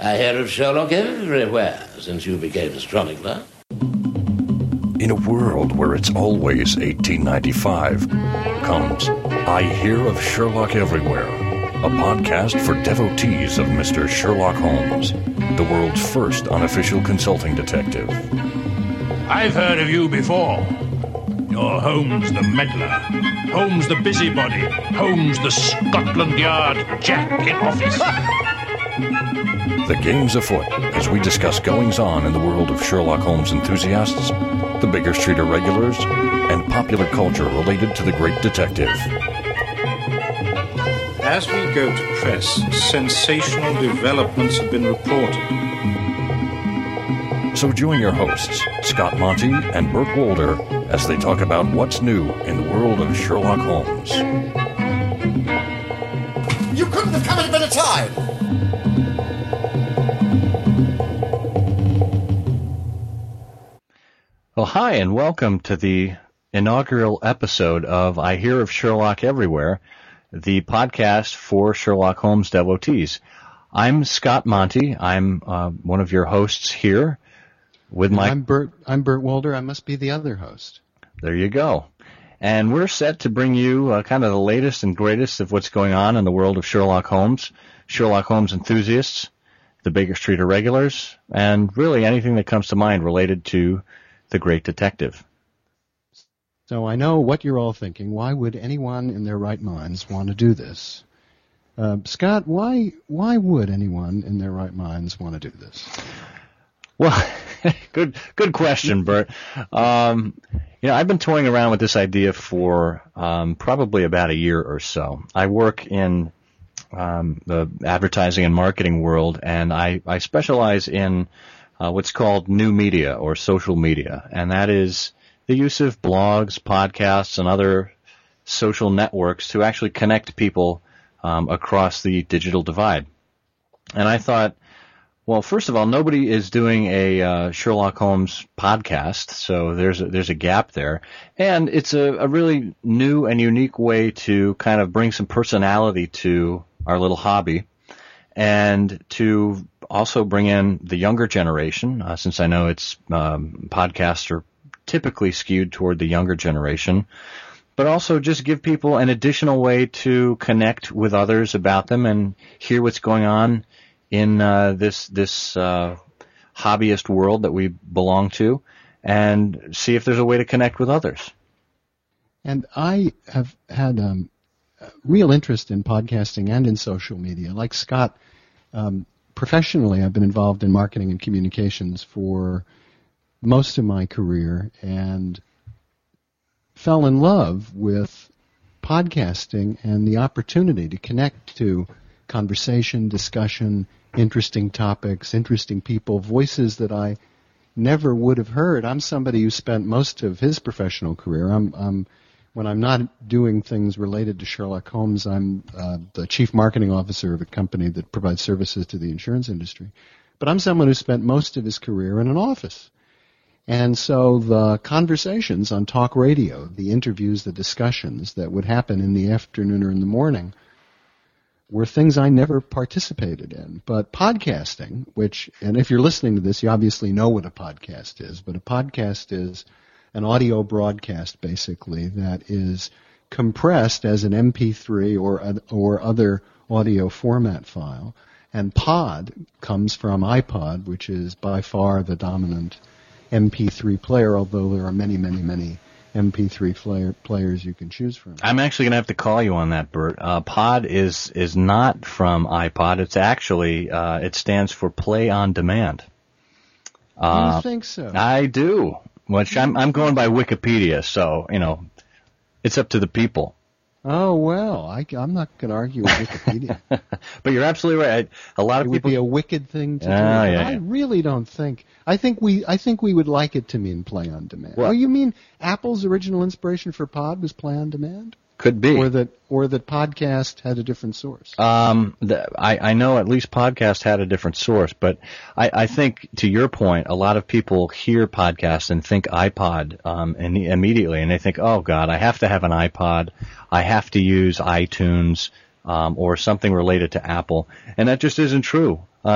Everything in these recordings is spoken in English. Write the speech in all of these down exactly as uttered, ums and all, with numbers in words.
I hear of Sherlock everywhere since you became a chronicler. In a world where it's always eighteen ninety-five, comes I Hear of Sherlock Everywhere, a podcast for devotees of Mister Sherlock Holmes, the world's first unofficial consulting detective. I've heard of you before. You're Holmes the meddler, Holmes the busybody, Holmes the Scotland Yard Jack in office. The game's afoot as we discuss goings-on in the world of Sherlock Holmes enthusiasts, the Baker Street irregulars, and popular culture related to the great detective. As we go to press, sensational developments have been reported. So join your hosts, Scott Monty and Burt Wolder, as they talk about what's new in the world of Sherlock Holmes. You couldn't have come at a better time! Well, hi, and welcome to the inaugural episode of I Hear of Sherlock Everywhere, the podcast for Sherlock Holmes devotees. I'm Scott Monty. I'm uh, one of your hosts here with my... I'm Burt, I'm Burt Wolder. I must be the other host. There you go. And we're set to bring you uh, kind of the latest and greatest of what's going on in the world of Sherlock Holmes, Sherlock Holmes enthusiasts, the Baker Street irregulars, and really anything that comes to mind related to the great detective. So I know what you're all thinking. Why would anyone in their right minds want to do this? Uh, Scott, why why would anyone in their right minds want to do this? Well, good good question, Bert. Um, you know, I've been toying around with this idea for um, probably about a year or so. I work in um, the advertising and marketing world, and I, I specialize in uh, what's called new media or social media, and that is the use of blogs, podcasts, and other social networks to actually connect people um, across the digital divide. And I thought, well, first of all, nobody is doing a uh, Sherlock Holmes podcast, so there's a, there's a gap there. And it's a, a really new and unique way to kind of bring some personality to our little hobby and to also bring in the younger generation, uh, since I know it's um, podcasts are typically skewed toward the younger generation, but also just give people an additional way to connect with others about them and hear what's going on in uh, this this uh, hobbyist world that we belong to, and see if there's a way to connect with others. And I have had um, real interest in podcasting and in social media. Like Scott, um, professionally, I've been involved in marketing and communications for most of my career and fell in love with podcasting and the opportunity to connect to conversation, discussion, interesting topics, interesting people, voices that I never would have heard. I'm somebody who spent most of his professional career. I'm, I'm when I'm not doing things related to Sherlock Holmes, I'm uh, the chief marketing officer of a company that provides services to the insurance industry. But I'm someone who spent most of his career in an office. And so the conversations on talk radio, the interviews, the discussions that would happen in the afternoon or in the morning were things I never participated in. But podcasting, which, and if you're listening to this, you obviously know what a podcast is, but a podcast is an audio broadcast, basically, that is compressed as an M P three or or other audio format file. And pod comes from iPod, which is by far the dominant M P three player, although there are many, many, many M P three player, players you can choose from. I'm actually going to have to call you on that, Bert. Uh, pod is is not from iPod. It's actually, uh, it stands for Play on Demand. Uh, you think so? I do. Which I'm I'm going by Wikipedia, so, you know, it's up to the people. Oh, well, I, I'm not going to argue with Wikipedia. But you're absolutely right. A lot of it people... would be a wicked thing to oh, do. Yeah, yeah. I really don't think... I think we I think we would like it to mean Play on Demand. Well, oh, you mean Apple's original inspiration for pod was Play on Demand? Could be. Or that or that podcast had a different source. Um, the, I, I know at least podcast had a different source, but I, I think, to your point, a lot of people hear podcast and think iPod um, and immediately, and they think, oh, God, I have to have an iPod. I have to use iTunes um, or something related to Apple. And that just isn't true. Um,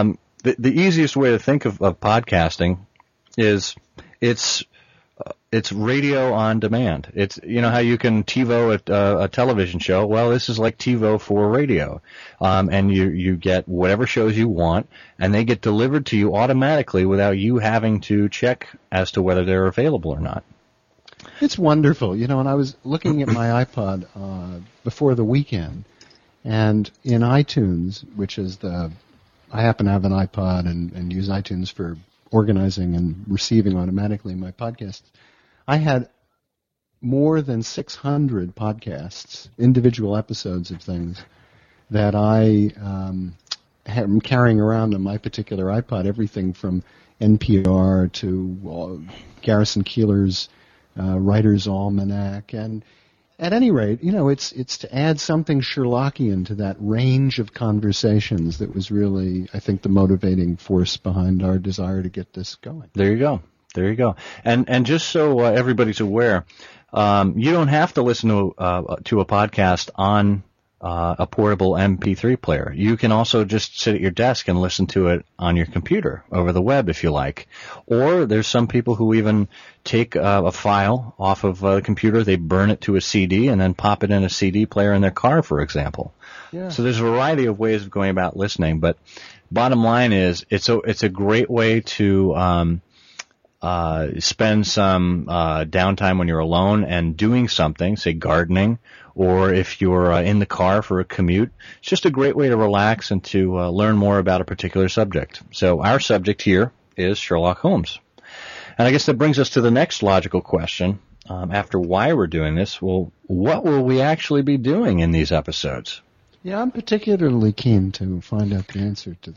the, the easiest way to think of, of podcasting is it's uh, it's radio on demand. It's, you know how you can TiVo a, uh, a television show. Well, this is like TiVo for radio, um, and you you get whatever shows you want, and they get delivered to you automatically without you having to check as to whether they're available or not. It's wonderful. You know, and I was looking at my iPod uh, before the weekend, and in iTunes, which is the, I happen to have an iPod and, and use iTunes for organizing and receiving automatically my podcasts. I had more than six hundred podcasts, individual episodes of things that I um, am carrying around on my particular iPod, everything from N P R to uh, Garrison Keillor's uh, Writer's Almanac. And at any rate, you know, it's it's to add something Sherlockian to that range of conversations that was really, I think, the motivating force behind our desire to get this going. There you go. There you go. And and just so uh, everybody's aware, um, you don't have to listen to uh, to a podcast on uh, a portable M P three player. You can also just sit at your desk and listen to it on your computer over the web if you like. Or there's some people who even take uh, a file off of a computer, they burn it to a C D, and then pop it in a C D player in their car, for example. Yeah. So there's a variety of ways of going about listening. But bottom line is, it's a it's a great way to um, uh, spend some uh, downtime when you're alone and doing something, say gardening, or if you're uh, in the car for a commute. It's just a great way to relax and to uh, learn more about a particular subject. So our subject here is Sherlock Holmes. And I guess that brings us to the next logical question. Um, after why we're doing this, well, what will we actually be doing in these episodes? Yeah, I'm particularly keen to find out the answer to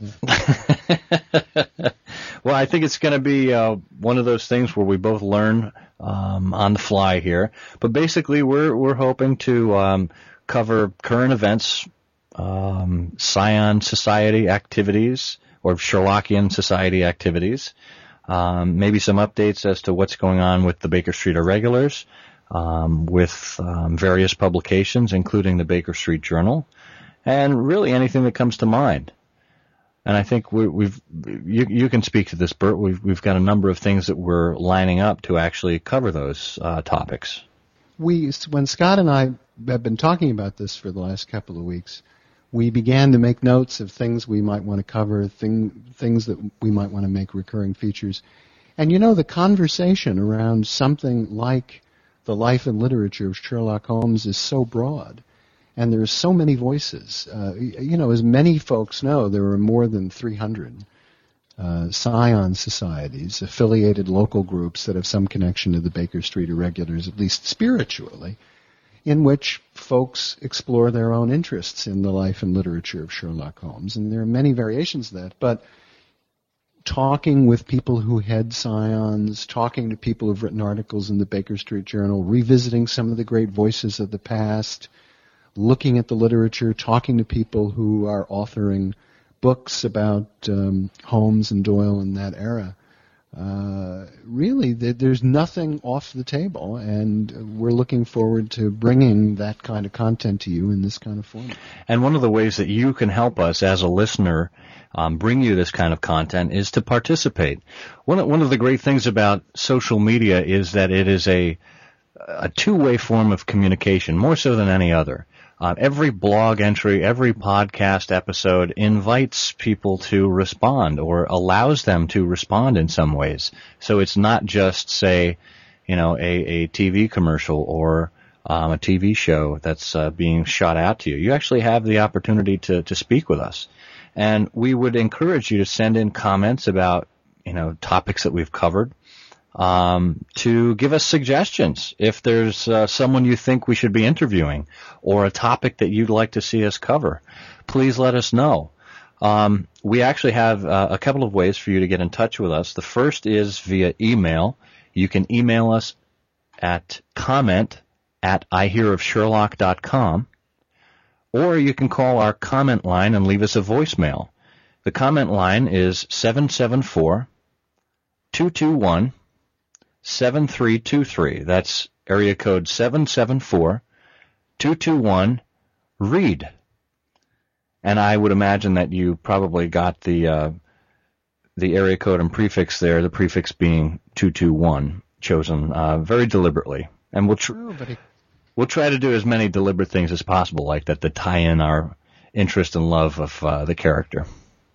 that. Well, I think it's going to be uh, one of those things where we both learn um, on the fly here. But basically, we're we're hoping to um, cover current events, um, Scion Society activities, or Sherlockian Society activities. Um, maybe some updates as to what's going on with the Baker Street Irregulars, um, with um, various publications, including the Baker Street Journal, and really anything that comes to mind. And I think we, we've you, you can speak to this, Bert. We've we've got a number of things that we're lining up to actually cover those uh, topics. We, when Scott and I have been talking about this for the last couple of weeks, we began to make notes of things we might want to cover, thing, things that we might want to make recurring features. And you know, the conversation around something like the life and literature of Sherlock Holmes is so broad, and there are so many voices. Uh, you know, as many folks know, there are more than three hundred uh, Scion societies, affiliated local groups that have some connection to the Baker Street Irregulars, at least spiritually, in which folks explore their own interests in the life and literature of Sherlock Holmes. And there are many variations of that, but talking with people who head Scions, talking to people who've written articles in the Baker Street Journal, revisiting some of the great voices of the past, looking at the literature, talking to people who are authoring books about um, Holmes and Doyle in that era. Uh, really, th- there's nothing off the table, and we're looking forward to bringing that kind of content to you in this kind of format. And one of the ways that you can help us as a listener um, bring you this kind of content is to participate. One of, one of the great things about social media is that it is a a two-way form of communication, more so than any other. Uh, every blog entry, every podcast episode invites people to respond or allows them to respond in some ways. So it's not just, say, you know, a, a T V commercial or um, a T V show that's uh, being shot out to you. You actually have the opportunity to, to speak with us. And we would encourage you to send in comments about, you know, topics that we've covered. Um, to give us suggestions if there's uh, someone you think we should be interviewing or a topic that you'd like to see us cover. Please let us know. Um, we actually have uh, a couple of ways for you to get in touch with us. The first is via email. You can email us at comment at I hear of Sherlock dot com, or you can call our comment line and leave us a voicemail. The comment line is seven seven four, two two one, seven three two three. That's area code seven seven four, two two one, READ. And I would imagine that you probably got the uh, the area code and prefix there, the prefix being two two one, chosen uh, very deliberately. And we'll tr- Oh, but it- we'll try to do as many deliberate things as possible, like that, to tie in our interest and love of uh, the character.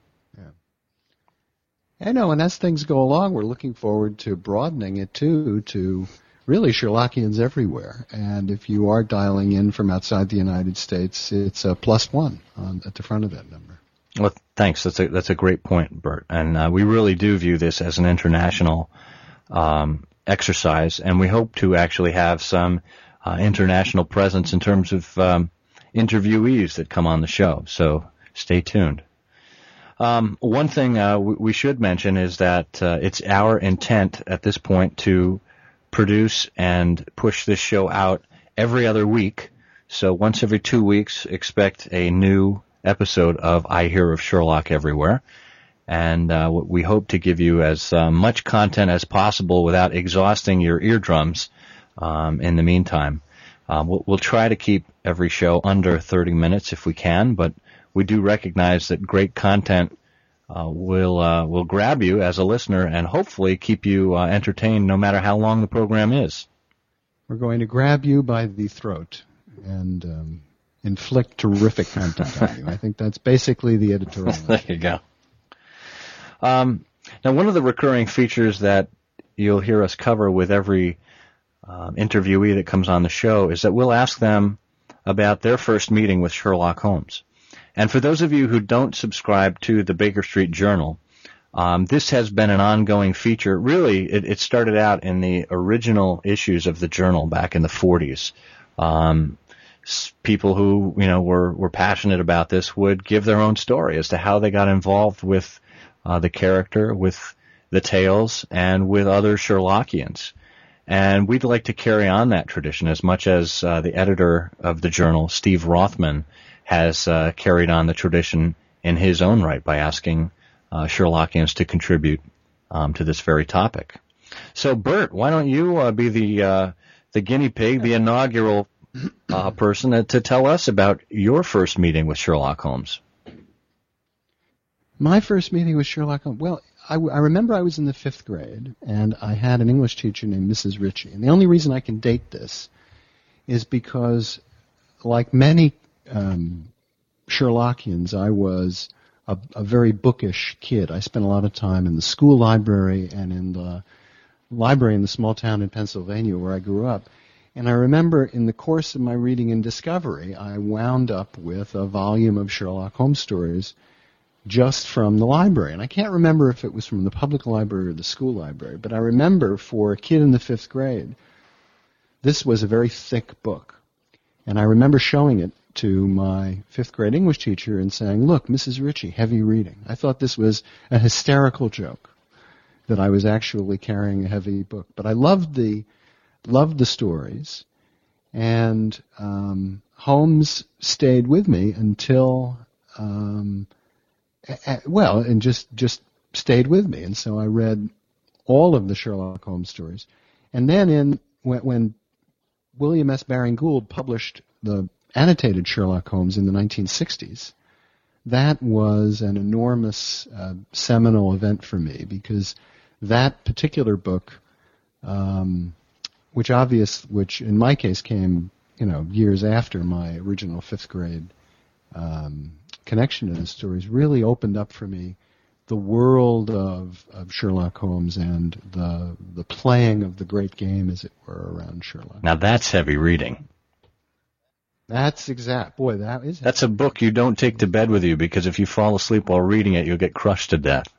I know, and as things go along, we're looking forward to broadening it, too, to really Sherlockians everywhere. And if you are dialing in from outside the United States, it's a plus one on, at the front of that number. Well, thanks. That's a that's a great point, Bert. And uh, we really do view this as an international um, exercise, and we hope to actually have some uh, international presence in terms of um, interviewees that come on the show. So stay tuned. Um, one thing uh, we, we should mention is that uh, it's our intent at this point to produce and push this show out every other week. So once every two weeks, expect a new episode of I Hear of Sherlock Everywhere. And uh, we hope to give you as uh, much content as possible without exhausting your eardrums um, in the meantime. Uh, we'll, we'll try to keep every show under thirty minutes if we can, but we do recognize that great content uh, will uh, will grab you as a listener and hopefully keep you uh, entertained no matter how long the program is. We're going to grab you by the throat and um, inflict terrific content on you. I think that's basically the editorial. There you go. Um, now, one of the recurring features that you'll hear us cover with every uh, interviewee that comes on the show is that we'll ask them about their first meeting with Sherlock Holmes. And for those of you who don't subscribe to the Baker Street Journal, um, this has been an ongoing feature. Really, it, it started out in the original issues of the Journal back in the forties. Um, people who, you know, were, were passionate about this would give their own story as to how they got involved with uh, the character, with the tales, and with other Sherlockians. And we'd like to carry on that tradition as much as uh, the editor of the Journal, Steve Rothman, has uh, carried on the tradition in his own right by asking uh, Sherlockians to contribute um, to this very topic. So, Bert, why don't you uh, be the uh, the guinea pig, the inaugural uh, person uh, to tell us about your first meeting with Sherlock Holmes? My first meeting with Sherlock Holmes, well, I, I remember I was in the fifth grade, and I had an English teacher named Missus Ritchie. And the only reason I can date this is because, like many um, Sherlockians, I was a, a very bookish kid. I spent a lot of time in the school library and in the library in the small town in Pennsylvania where I grew up. And I remember in the course of my reading and discovery, I wound up with a volume of Sherlock Holmes stories just from the library. And I can't remember if it was from the public library or the school library, but I remember for a kid in the fifth grade, this was a very thick book. And I remember showing it to my fifth grade English teacher and saying, "Look, Missus Ritchie, heavy reading." I thought this was a hysterical joke, that I was actually carrying a heavy book. But I loved the loved the stories, and um, Holmes stayed with me until, um, a, a, well, and just, just stayed with me. And so I read all of the Sherlock Holmes stories. And then in when, when William S. Baring Gould published the annotated Sherlock Holmes in the nineteen sixties, that was an enormous uh, seminal event for me, because that particular book, um, which obvious, which in my case came, you know, years after my original fifth grade um, connection to the stories, really opened up for me the world of, of Sherlock Holmes and the the playing of the great game, as it were, around Sherlock. Now that's heavy reading. That's exact. Boy, that is. That's a book you don't take to bed with you, because if you fall asleep while reading it, you'll get crushed to death.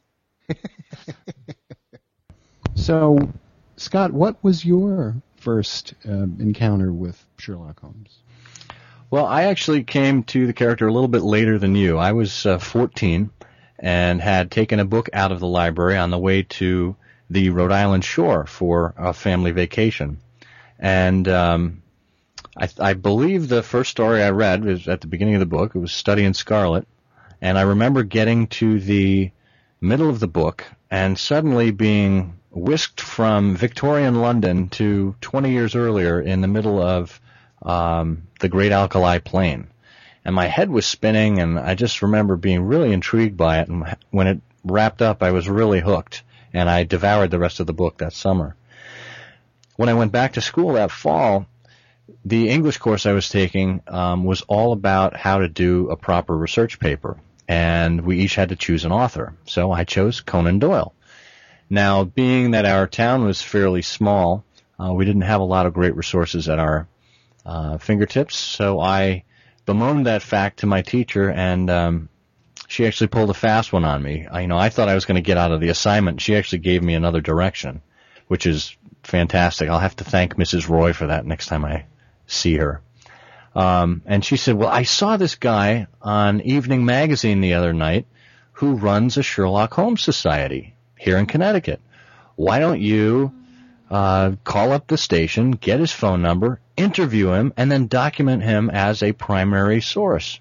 So, Scott, what was your first uh, encounter with Sherlock Holmes? Well, I actually came to the character a little bit later than you. I was uh, fourteen and had taken a book out of the library on the way to the Rhode Island shore for a family vacation. And um, I, I believe the first story I read was at the beginning of the book. It was Study in Scarlet. And I remember getting to the middle of the book and suddenly being whisked from Victorian London to twenty years earlier in the middle of um, the Great Alkali Plain. And my head was spinning, and I just remember being really intrigued by it. And when it wrapped up, I was really hooked, and I devoured the rest of the book that summer. When I went back to school that fall, the English course I was taking um, was all about how to do a proper research paper, and we each had to choose an author. So I chose Conan Doyle. Now, being that our town was fairly small, uh, we didn't have a lot of great resources at our uh, fingertips, so I bemoaned that fact to my teacher, and um, she actually pulled a fast one on me. I, you know, I thought I was going to get out of the assignment. She actually gave me another direction, which is fantastic. I'll have to thank Missus Roy for that next time I see her. Um, and she said, well, I saw this guy on Evening Magazine the other night who runs a Sherlock Holmes Society here in Connecticut. Why don't you uh, call up the station, get his phone number, interview him, and then document him as a primary source?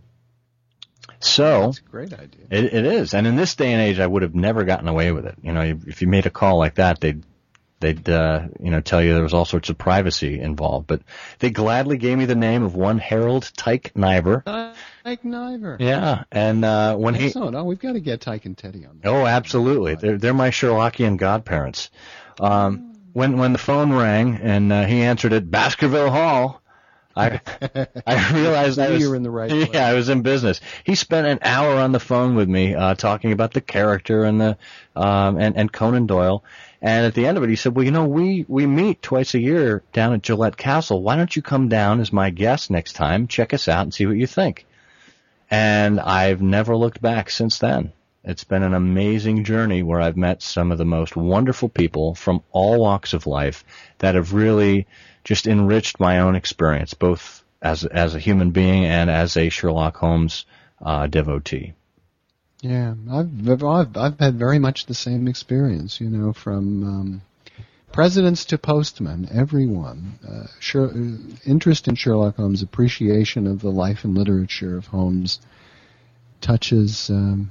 So that's a great idea. It, it is. And in this day and age, I would have never gotten away with it. You know, if you made a call like that, they'd They'd, uh, you know, tell you there was all sorts of privacy involved. But they gladly gave me the name of one Harold Tyke Niver. Tyke Niver. Yeah, and uh, when he... Excellent. Oh, we've got to get Tyke and Teddy on that. Oh, absolutely. They're, they're my Sherlockian godparents. Um, when when the phone rang and uh, he answered it, Baskerville Hall, I I realized I was... You were in the right place. Yeah, I was in business. He spent an hour on the phone with me uh, talking about the character and the um, and, and Conan Doyle. And at the end of it, he said, well, you know, we, we meet twice a year down at Gillette Castle. Why don't you come down as my guest next time, check us out, and see what you think? And I've never looked back since then. It's been an amazing journey where I've met some of the most wonderful people from all walks of life that have really just enriched my own experience, both as, as a human being and as a Sherlock Holmes uh, devotee. Yeah, I've, I've I've had very much the same experience, you know, from um, presidents to postmen, everyone. Uh, Sher- interest in Sherlock Holmes, appreciation of the life and literature of Holmes touches um,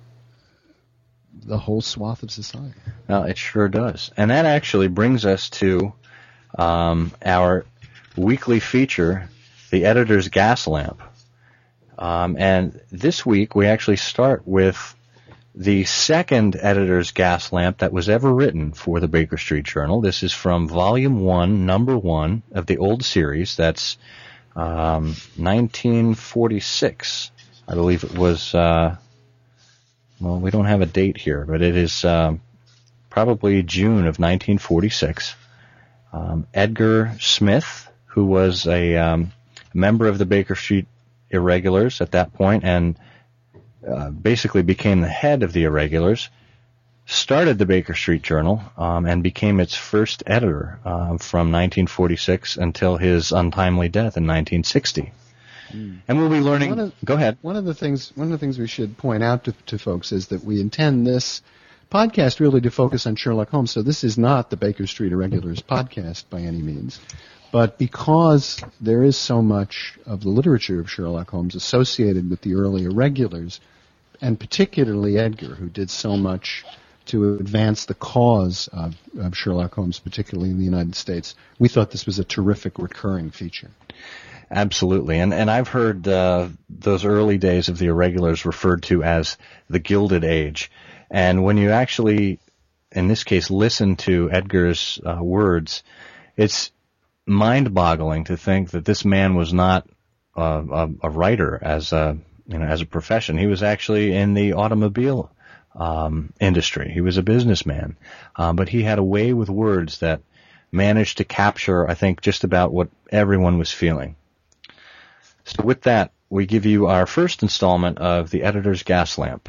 the whole swath of society. Well, it sure does. And that actually brings us to um, our weekly feature, The Editor's Gas Lamp. Um, and this week we actually start with the second editor's gas lamp that was ever written for the Baker Street Journal. This is from Volume one, Number one of the old series. That's um, nineteen forty-six. I believe it was, uh, well, we don't have a date here, but it is um, probably June of nineteen forty-six. Um, Edgar Smith, who was a um, member of the Baker Street Irregulars at that point and uh, basically became the head of the Irregulars, started the Baker Street Journal um, and became its first editor uh, from nineteen forty-six until his untimely death in nineteen sixty. Mm. And we'll be learning... One of, Go ahead. One of the things one of the things we should point out to, to folks is that we intend this podcast really to focus on Sherlock Holmes, so this is not the Baker Street Irregulars podcast by any means. But because there is so much of the literature of Sherlock Holmes associated with the early Irregulars, and particularly Edgar, who did so much to advance the cause of, of Sherlock Holmes, particularly in the United States, we thought this was a terrific recurring feature. Absolutely. And and I've heard uh, those early days of the Irregulars referred to as the Gilded Age. And when you actually, in this case, listen to Edgar's uh, words, it's mind-boggling to think that this man was not uh, a, a writer as a you know as a profession. He was actually in the automobile um, industry. He was a businessman, uh, but he had a way with words that managed to capture, I think, just about what everyone was feeling. So with that, we give you our first installment of The Editor's Gas Lamp.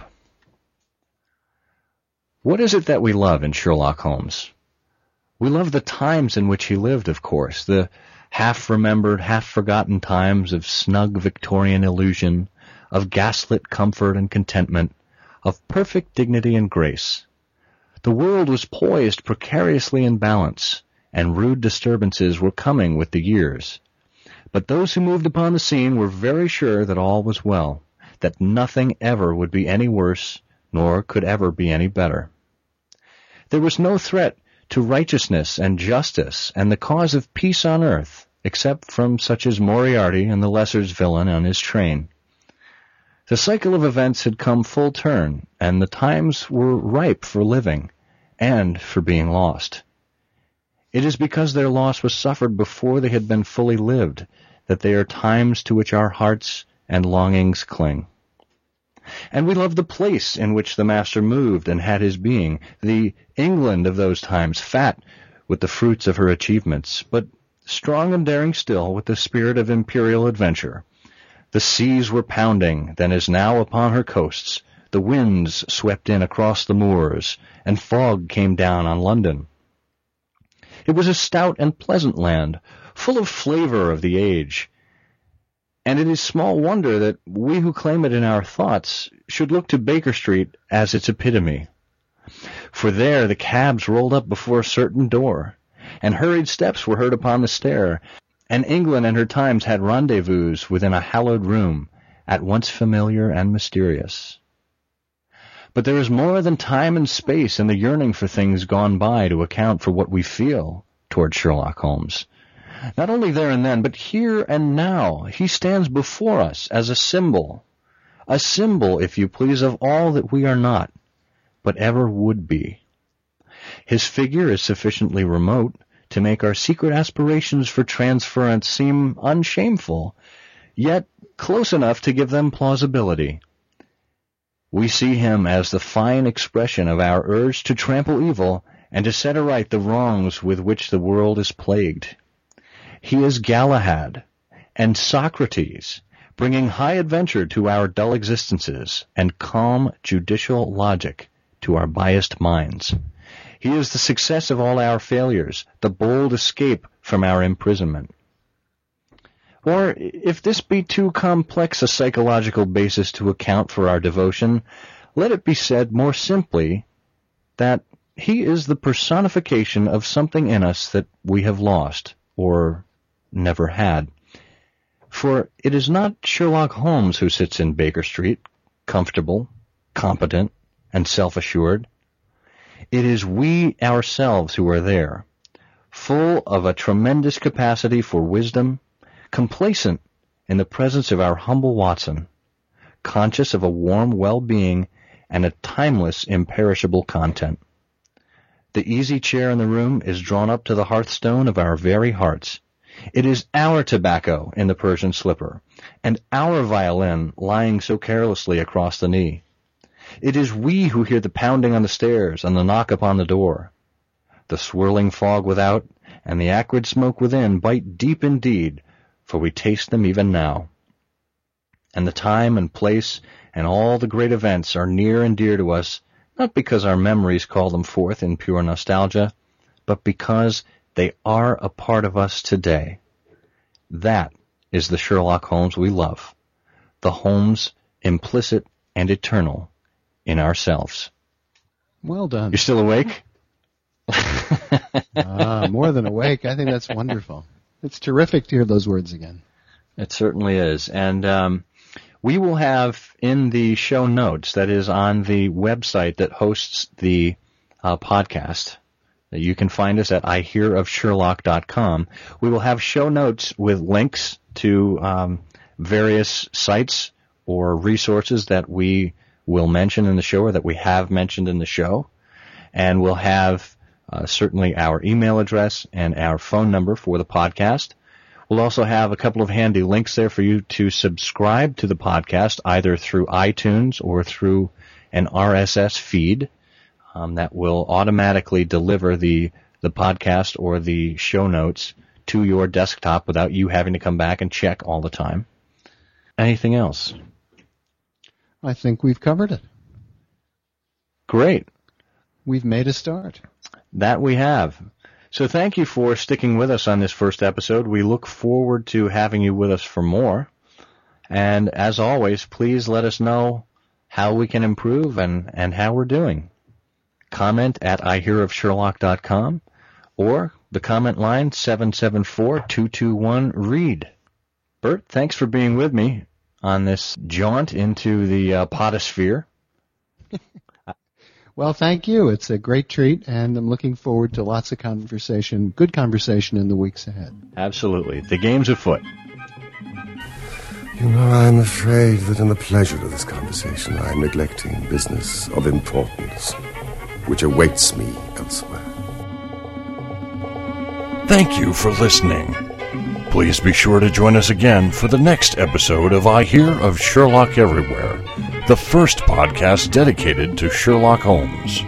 What is it that we love in Sherlock Holmes? We love the times in which he lived, of course, the half-remembered, half-forgotten times of snug Victorian illusion, of gaslit comfort and contentment, of perfect dignity and grace. The world was poised precariously in balance, and rude disturbances were coming with the years. But those who moved upon the scene were very sure that all was well, that nothing ever would be any worse, nor could ever be any better. There was no threat to righteousness and justice and the cause of peace on earth, except from such as Moriarty and the Lesser's villain on his train. The cycle of events had come full turn, and the times were ripe for living and for being lost. It is because their loss was suffered before they had been fully lived that they are times to which our hearts and longings cling. And we love the place in which the Master moved and had his being, the England of those times, fat with the fruits of her achievements, but strong and daring still with the spirit of imperial adventure. The seas were pounding, then as now upon her coasts. The winds swept in across the moors, and fog came down on London. It was a stout and pleasant land, full of flavor of the age, and it is small wonder that we who claim it in our thoughts should look to Baker Street as its epitome. For there the cabs rolled up before a certain door, and hurried steps were heard upon the stair, and England and her times had rendezvous within a hallowed room, at once familiar and mysterious. But there is more than time and space in the yearning for things gone by to account for what we feel toward Sherlock Holmes. Not only there and then, but here and now, he stands before us as a symbol, a symbol, if you please, of all that we are not, but ever would be. His figure is sufficiently remote to make our secret aspirations for transference seem unshameful, yet close enough to give them plausibility. We see him as the fine expression of our urge to trample evil and to set aright the wrongs with which the world is plagued. He is Galahad and Socrates, bringing high adventure to our dull existences and calm judicial logic to our biased minds. He is the success of all our failures, the bold escape from our imprisonment. Or, if this be too complex a psychological basis to account for our devotion, let it be said more simply that he is the personification of something in us that we have lost, or never had. For it is not Sherlock Holmes who sits in Baker Street, comfortable, competent, and self-assured. It is we ourselves who are there, full of a tremendous capacity for wisdom, complacent in the presence of our humble Watson, conscious of a warm well-being and a timeless, imperishable content. The easy chair in the room is drawn up to the hearthstone of our very hearts. It is our tobacco in the Persian slipper, and our violin lying so carelessly across the knee. It is we who hear the pounding on the stairs and the knock upon the door. The swirling fog without and the acrid smoke within bite deep indeed, for we taste them even now. And the time and place and all the great events are near and dear to us, not because our memories call them forth in pure nostalgia, but because they are a part of us today. That is the Sherlock Holmes we love, the Holmes implicit and eternal in ourselves. Well done. You're still awake? Ah, more than awake. I think that's wonderful. It's terrific to hear those words again. It certainly is. And um, we will have in the show notes, that is on the website that hosts the uh, podcast, you can find us at I hear of Sherlock dot com. We will have show notes with links to um, various sites or resources that we will mention in the show or that we have mentioned in the show. And we'll have uh, certainly our email address and our phone number for the podcast. We'll also have a couple of handy links there for you to subscribe to the podcast, either through iTunes or through an R S S feed um, that will automatically deliver the, the podcast or the show notes to your desktop without you having to come back and check all the time. Anything else? I think we've covered it. Great. We've made a start. That we have. So thank you for sticking with us on this first episode. We look forward to having you with us for more. And as always, please let us know how we can improve and, and how we're doing. Comment at I hear of Sherlock dot com or the comment line seven seven four, two two one, read. Bert, thanks for being with me on this jaunt into the uh, potosphere. Well, thank you. It's a great treat, and I'm looking forward to lots of conversation, good conversation in the weeks ahead. Absolutely. The game's afoot. You know, I'm afraid that in the pleasure of this conversation, I'm neglecting business of importance, which awaits me elsewhere. Thank you for listening. Please be sure to join us again for the next episode of I Hear of Sherlock Everywhere, the first podcast dedicated to Sherlock Holmes.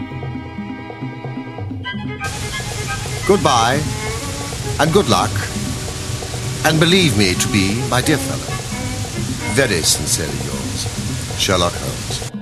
Goodbye, and good luck, and believe me to be, my dear fellow, very sincerely yours, Sherlock Holmes.